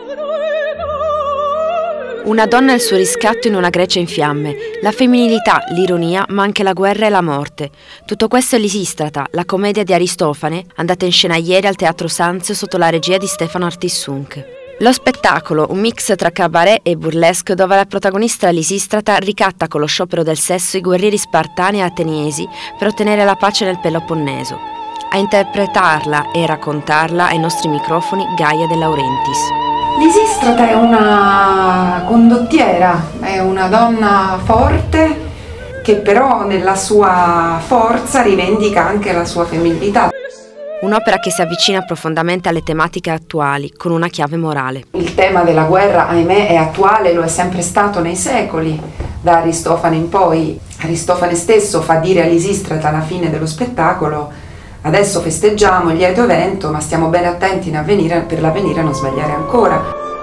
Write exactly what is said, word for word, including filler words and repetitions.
Una donna e il suo riscatto in una Grecia in fiamme, la femminilità, l'ironia, ma anche la guerra e la morte. Tutto questo è Lisistrata, la commedia di Aristofane, andata in scena ieri al Teatro Sanzio sotto la regia di Stefano Artissunc. Lo spettacolo, un mix tra cabaret e burlesque, dove la protagonista Lisistrata ricatta con lo sciopero del sesso i guerrieri spartani e ateniesi per ottenere la pace nel Peloponneso. A interpretarla e raccontarla ai nostri microfoni Gaia De Laurentiis. Lisistrata è una condottiera, è una donna forte che però nella sua forza rivendica anche la sua femminilità. Un'opera che si avvicina profondamente alle tematiche attuali, con una chiave morale. Il tema della guerra, ahimè, è attuale, lo è sempre stato nei secoli, da Aristofane in poi. Aristofane stesso fa dire a Lisistrata alla fine dello spettacolo: adesso festeggiamo il lieto evento, ma stiamo bene attenti in avvenire, per l'avvenire a non sbagliare ancora.